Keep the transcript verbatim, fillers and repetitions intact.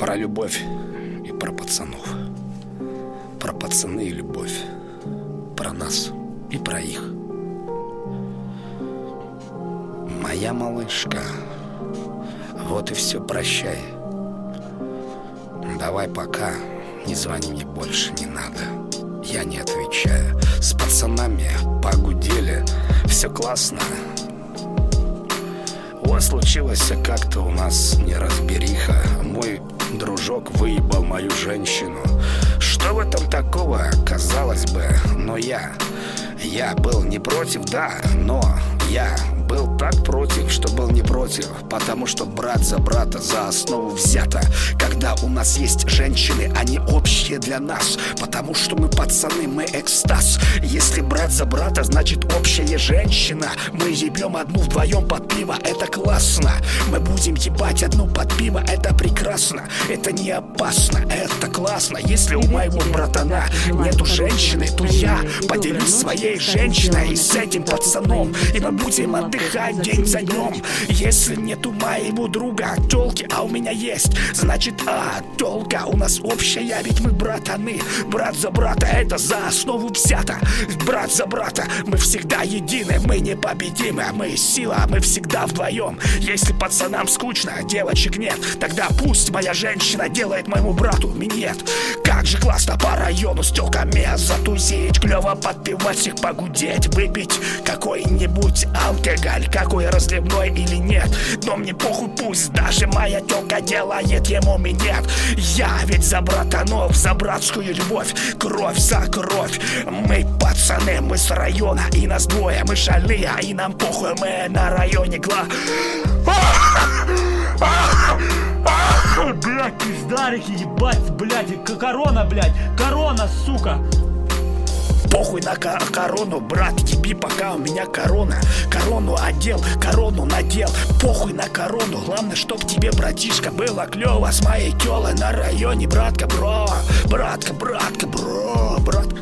Про любовь и про пацанов. Про пацаны и любовь. Про нас и про их. Моя малышка, вот и все, прощай. Давай пока, не звони мне больше, не надо. Я не отвечаю. С пацанами погудели, все классно. Вот случилось как-то у нас неразбериха. Мой дружок выебал мою женщину. Что в этом такого, казалось бы? Но я, я был не против, да, но я был так против, что был не против. Потому что брат за брата за основу взято. Когда у нас есть женщины, они общие для нас. Потому что мы пацаны, мы экстаз. Если брат за брата, значит общая женщина. Мы ебем одну вдвоем под пиво, это классно. Мы будем ебать одну под пиво, это прекрасно. Это не опасно, это классно. Если у моего братана нету женщины, то я поделюсь своей женщиной и с этим пацаном. И мы будем отдыхать день за днем. Если нету моего друга тёлки, а у меня есть, значит, а, тёлка у нас общая, ведь мы братаны. Брат за брата, это за основу взято. Брат за брата, мы всегда едины, мы непобедимы. Мы сила, мы всегда вдвоем. Если пацанам скучно, девочек нет, тогда пусть моя женщина делает моему брату минет. Как же классно по району с тёлками затусить, клёво подпевать, всех погудеть, выпить какой-нибудь алкоголь, какой разливной или нет. Но мне похуй, пусть даже моя тёлка делает ему минет. Я ведь за братанов, за братскую любовь, кровь за кровь. Мы пацаны, мы с района, и нас двое, мы шальные, и нам похуй, мы на районе гла. Блять, пиздарики, ебать, блять, корона, блять, корона, сука. Похуй на корону, брат, еби, пока у меня корона. Корону одел, корону надел. Похуй на корону, главное, чтоб тебе, братишка, было клёво с моей тёлой на районе. Братка, бро, братка, братка, бро, братка.